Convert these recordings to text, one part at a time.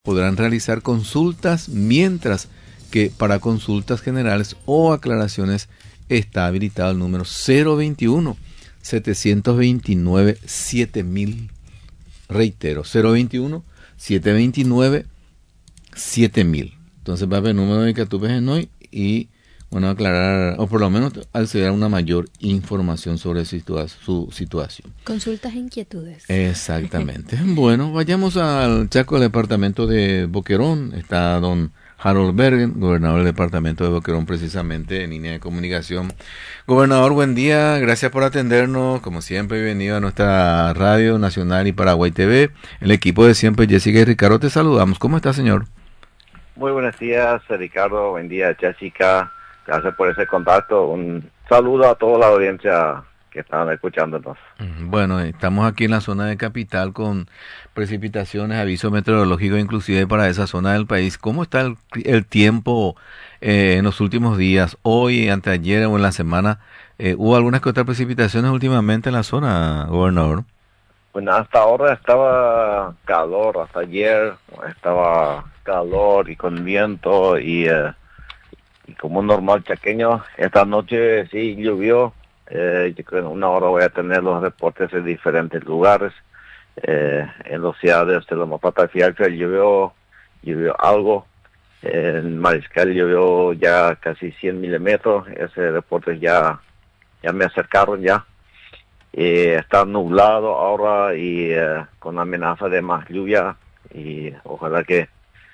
podrán realizar consultas, mientras que para consultas generales o aclaraciones está habilitado el número 021 729 7000. Reitero, 021 729 7000. Entonces va a haber número de Catupes en hoy y bueno, aclarar, o por lo menos acceder a una mayor información sobre su situación. Consultas e inquietudes. Exactamente. Bueno, vayamos al Chaco, del departamento de Boquerón. Está don Harold Bergen, gobernador del departamento de Boquerón, precisamente en línea de comunicación. Gobernador, buen día, gracias por atendernos. Como siempre, bienvenido a nuestra Radio Nacional y Paraguay TV. El equipo de siempre, Jessica y Ricardo, te saludamos. ¿Cómo está, señor? Muy buenos días, Ricardo. Buen día, Jessica. Gracias por ese contacto. Un saludo a toda la audiencia que están escuchándonos. Bueno, estamos aquí en la zona de capital con precipitaciones, aviso meteorológico inclusive para esa zona del país. ¿Cómo está el tiempo en los últimos días? Hoy, anteayer o en la semana, ¿hubo algunas que otras precipitaciones últimamente en la zona, gobernador? Bueno, hasta ahora estaba calor, hasta ayer estaba calor y con viento y como un normal chaqueño. Esta noche sí llovió. Yo creo que en una hora voy a tener los reportes en diferentes lugares. En los ciudades de la Mapata Fiacra llovió algo. En Mariscal llovió ya casi 100 milímetros. Ese reporte ya me acercaron ya. Está nublado ahora y con amenaza de más lluvia. Y ojalá que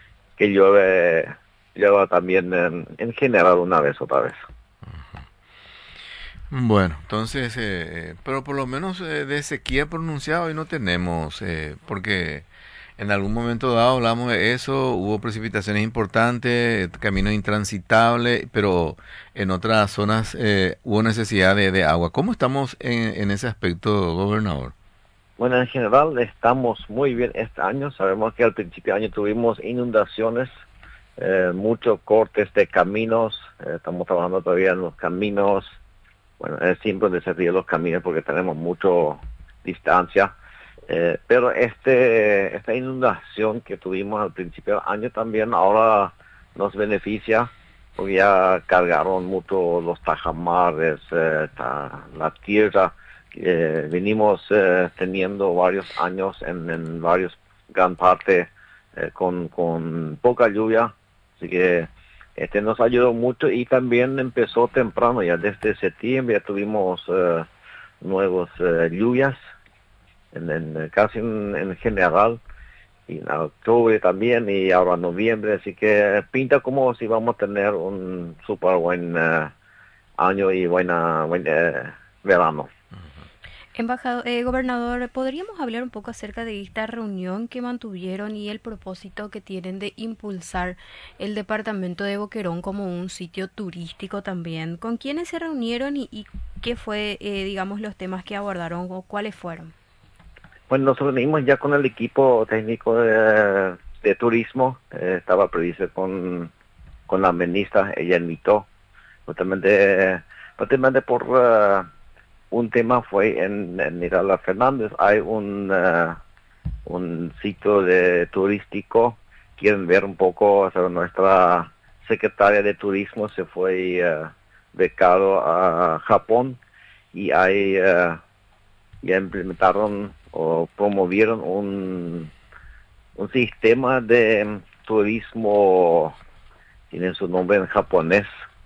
llueva también en general otra vez. Bueno, entonces, pero por lo menos de sequía pronunciada hoy no tenemos, porque en algún momento dado hablamos de eso, hubo precipitaciones importantes, caminos intransitables, pero en otras zonas hubo necesidad de agua. ¿Cómo estamos en ese aspecto, gobernador? Bueno, en general estamos muy bien este año. Sabemos que al principio de año tuvimos inundaciones, muchos cortes de caminos. Estamos trabajando todavía en los caminos. Bueno, es simple desafío los caminos porque tenemos mucha distancia. Pero esta inundación que tuvimos al principio del año también ahora nos beneficia, porque ya cargaron mucho los tajamares, la tierra. Venimos teniendo varios años en gran parte con poca lluvia, así que nos ayudó mucho y también empezó temprano, ya desde septiembre ya tuvimos nuevas lluvias, casi en general, y en octubre también y ahora en noviembre, así que pinta como si vamos a tener un súper buen año y buen verano. Gobernador, ¿podríamos hablar un poco acerca de esta reunión que mantuvieron y el propósito que tienen de impulsar el departamento de Boquerón como un sitio turístico también? ¿Con quiénes se reunieron y qué fue, digamos, los temas que abordaron o cuáles fueron? Bueno, nos reunimos ya con el equipo técnico de turismo. Estaba previsto con la ministra, ella invitó, justamente por... un tema fue en Nirala Fernández. Hay un sitio turístico. Quieren ver un poco, o sea, nuestra secretaria de turismo se fue becado a Japón y ya implementaron o promovieron un sistema de turismo, tienen su nombre en japonés,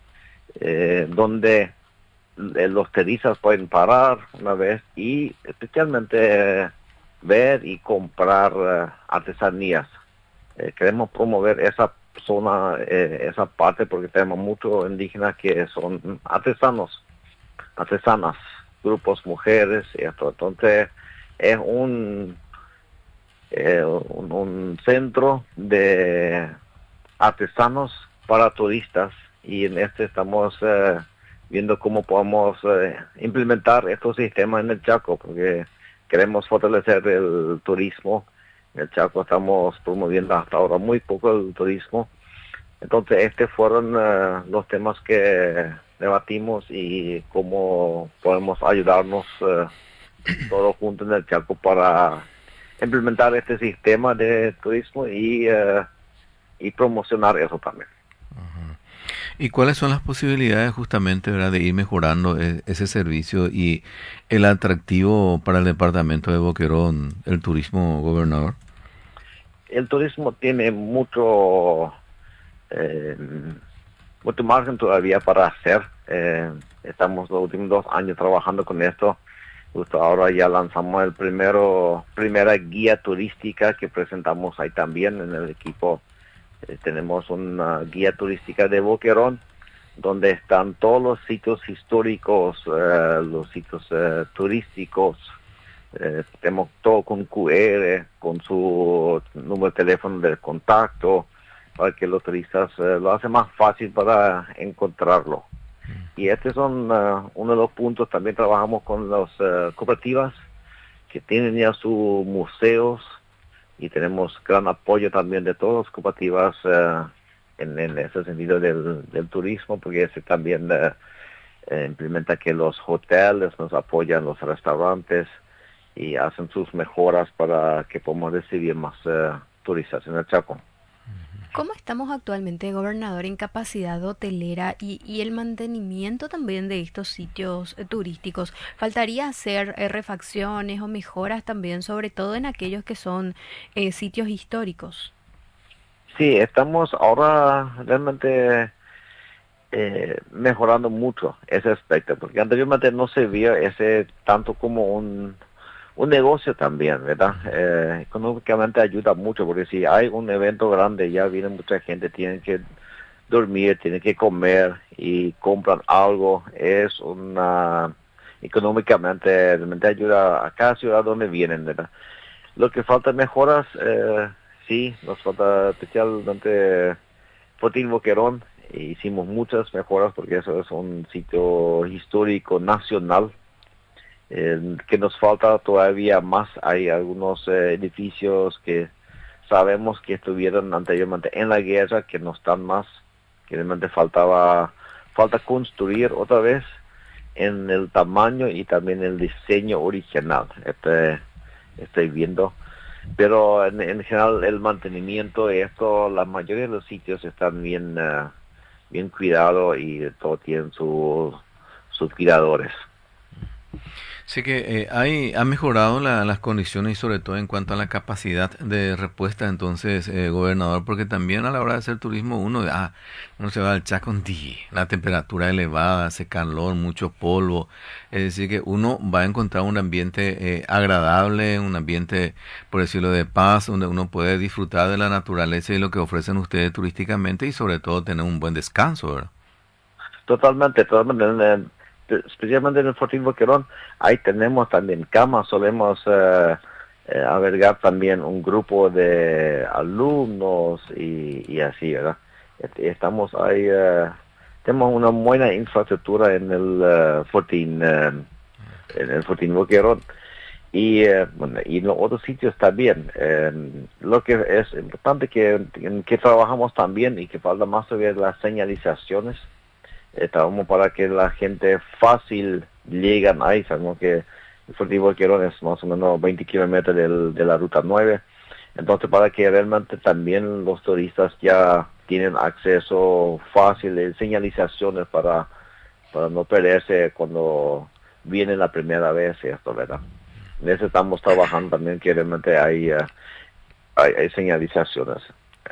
donde los turistas pueden parar una vez y especialmente ver y comprar artesanías. Queremos promover esa zona, esa parte, porque tenemos muchos indígenas que son artesanas, grupos mujeres y esto. Entonces es un centro de artesanos para turistas y en estamos viendo cómo podemos implementar estos sistemas en el Chaco, porque queremos fortalecer el turismo. En el Chaco estamos promoviendo hasta ahora muy poco el turismo. Entonces, fueron los temas que debatimos y cómo podemos ayudarnos todos juntos en el Chaco para implementar este sistema de turismo y promocionar eso también. ¿Y cuáles son las posibilidades justamente, ¿verdad?, de ir mejorando ese servicio y el atractivo para el departamento de Boquerón, el turismo, gobernador? El turismo tiene mucho margen todavía para hacer. Estamos los últimos 2 años trabajando con esto. Justo ahora ya lanzamos primera guía turística que presentamos ahí también en el equipo. Tenemos una guía turística de Boquerón, donde están todos los sitios históricos, los sitios turísticos. Tenemos todo con QR, con su número de teléfono de contacto, para que los turistas lo hacen más fácil para encontrarlo. Y estos son uno de los puntos. También trabajamos con las cooperativas que tienen ya sus museos, y tenemos gran apoyo también de todas las cooperativas en ese sentido del turismo, porque ese también implementa que los hoteles nos apoyan, los restaurantes, y hacen sus mejoras para que podamos recibir más turistas en el Chaco. ¿Cómo estamos actualmente, gobernador, en capacidad hotelera y el mantenimiento también de estos sitios turísticos? ¿Faltaría hacer refacciones o mejoras también, sobre todo en aquellos que son sitios históricos? Sí, estamos ahora realmente mejorando mucho ese aspecto, porque anteriormente no se veía ese tanto como un negocio también, ¿verdad? Económicamente ayuda mucho, porque si hay un evento grande, ya viene mucha gente, tienen que dormir, tienen que comer y compran algo. Es económicamente realmente ayuda a cada ciudad donde vienen, ¿verdad? Lo que falta mejoras, sí, nos falta especialmente Fortín Boquerón. Hicimos muchas mejoras porque eso es un sitio histórico nacional. Que nos falta todavía más. Hay algunos edificios que sabemos que estuvieron anteriormente en la guerra, que no están más, que realmente falta construir otra vez en el tamaño y también el diseño original. Estoy viendo, pero en general el mantenimiento de esto, la mayoría de los sitios están bien cuidados, y todos tienen sus cuidadores. Sí que ha mejorado las condiciones y sobre todo en cuanto a la capacidad de respuesta, entonces, gobernador, porque también a la hora de hacer turismo uno se va al Chaco, la temperatura elevada, hace calor, mucho polvo, es decir que uno va a encontrar un ambiente agradable, un ambiente, por decirlo, de paz, donde uno puede disfrutar de la naturaleza y lo que ofrecen ustedes turísticamente y sobre todo tener un buen descanso, ¿verdad? Totalmente. Especialmente en el Fortín Boquerón, ahí tenemos también camas. Solemos albergar también un grupo de alumnos y así, ¿verdad? Estamos ahí, tenemos una buena infraestructura en el Fortín Boquerón, y en los otros sitios también. Lo que es importante que trabajamos también y que falta más sobre las señalizaciones. Estamos para que la gente fácil llegan ahí. Sabemos que el Fortín Boquerón es más o menos 20 kilómetros de la ruta 9. Entonces, para que realmente también los turistas ya tienen acceso fácil de señalizaciones para no perderse cuando vienen la primera vez, esto, ¿verdad? En eso estamos trabajando también, que realmente hay señalizaciones.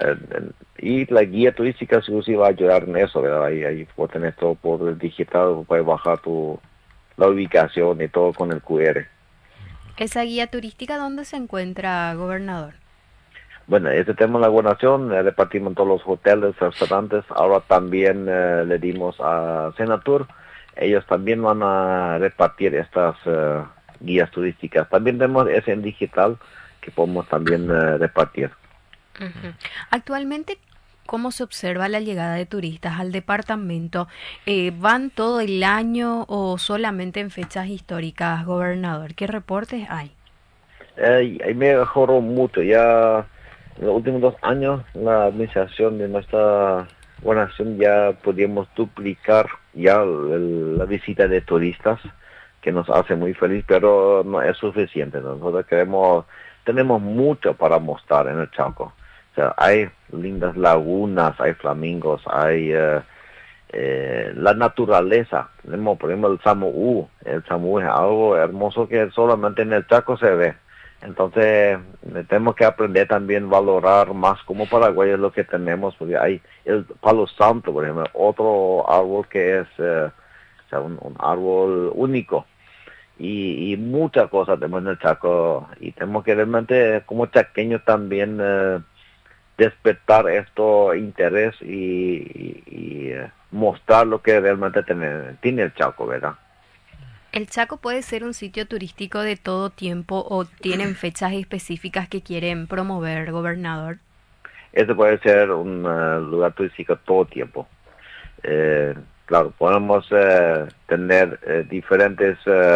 Y la guía turística sí va a ayudar en eso, ¿verdad? Ahí puedes tener todo por digital, puedes bajar la ubicación y todo con el QR. ¿Esa guía turística dónde se encuentra, gobernador? Bueno, este tema de la gobernación, repartimos en todos los hoteles, restaurantes. Ahora también le dimos a Senatur. Ellos también van a repartir estas guías turísticas. También tenemos ese en digital que podemos también repartir. Uh-huh. Actualmente, ¿cómo se observa la llegada de turistas al departamento? ¿Van todo el año o solamente en fechas históricas, gobernador? ¿Qué reportes hay? Ahí mejoró mucho. Ya en los últimos 2 años, la administración de nuestra gobernación ya podíamos duplicar ya la visita de turistas, que nos hace muy feliz, pero no es suficiente. Nosotros queremos tenemos mucho para mostrar en el Chaco. O sea, hay lindas lagunas, hay flamingos, hay la naturaleza. Tenemos, por ejemplo, el Samuú. El Samuú es algo hermoso que solamente en el Chaco se ve. Entonces, tenemos que aprender también a valorar más como paraguayos lo que tenemos, porque hay el palo santo, por ejemplo, otro árbol que es o sea, un árbol único. Y muchas cosas tenemos en el Chaco, y tenemos que realmente, como chaqueños también, despertar esto interés y mostrar lo que realmente tiene el Chaco, ¿verdad? ¿El Chaco puede ser un sitio turístico de todo tiempo o tienen fechas específicas que quieren promover, gobernador? Este puede ser un lugar turístico todo tiempo. Claro, podemos tener diferentes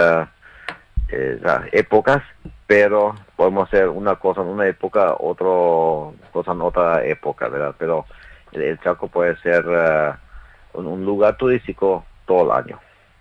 épocas, pero podemos hacer una cosa en una época, otra cosa en otra época, ¿verdad? Pero el Chaco puede ser un lugar turístico todo el año.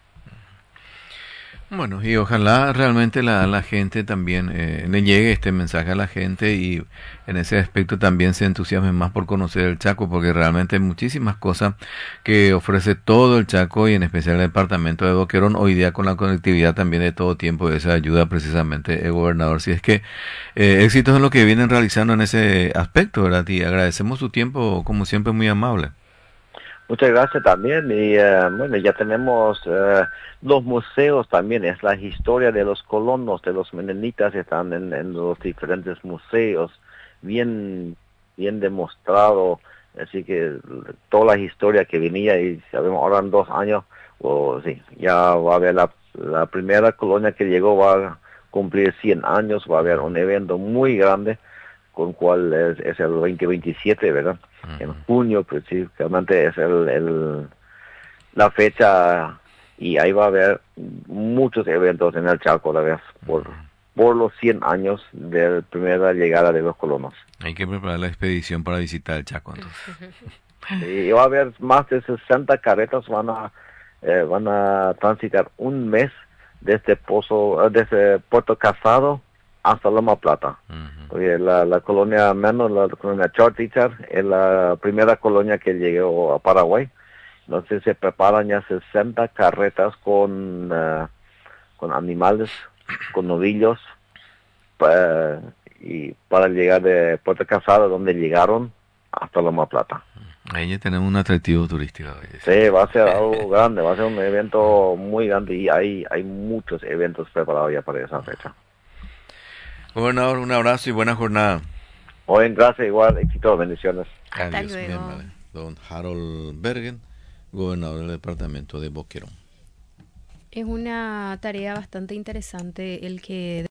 Bueno, y ojalá realmente la gente también le llegue este mensaje a la gente y en ese aspecto también se entusiasme más por conocer el Chaco, porque realmente hay muchísimas cosas que ofrece todo el Chaco y en especial el departamento de Boquerón, hoy día con la conectividad también de todo tiempo, esa ayuda precisamente el gobernador. Si es que éxitos en lo que vienen realizando en ese aspecto, ¿verdad? Y agradecemos su tiempo, como siempre, muy amable. Muchas gracias también, y bueno, ya tenemos los museos también, es la historia de los colonos, de los menonitas, están en los diferentes museos, bien demostrado, así que toda la historia que venía, y sabemos ahora en 2 años, sí, ya va a haber la primera colonia que llegó, va a cumplir 100 años, va a haber un evento muy grande, con cual es el 2027, ¿verdad? En junio específicamente es la fecha, y ahí va a haber muchos eventos en el Chaco, la vez, por los 100 años de la primera llegada de los colonos. Hay que preparar la expedición para visitar el Chaco, entonces. Y va a haber más de 60 carretas, van a transitar un mes desde Puerto Casado hasta Loma Plata. Porque la colonia menos, la colonia Chortichar, es la primera colonia que llegó a Paraguay. Entonces se preparan ya 60 carretas con animales, con novillos, y para llegar de Puerto Casado, donde llegaron, hasta Loma Plata. Ahí ya tenemos un atractivo turístico. Sí, va a ser algo grande, va a ser un evento muy grande, y hay muchos eventos preparados ya para esa fecha. Gobernador, un abrazo y buena jornada. Hoy en gracia igual, éxito, bendiciones. Hasta Adiós, luego. bien, vale. Don Harold Bergen, gobernador del departamento de Boquerón. Es una tarea bastante interesante el que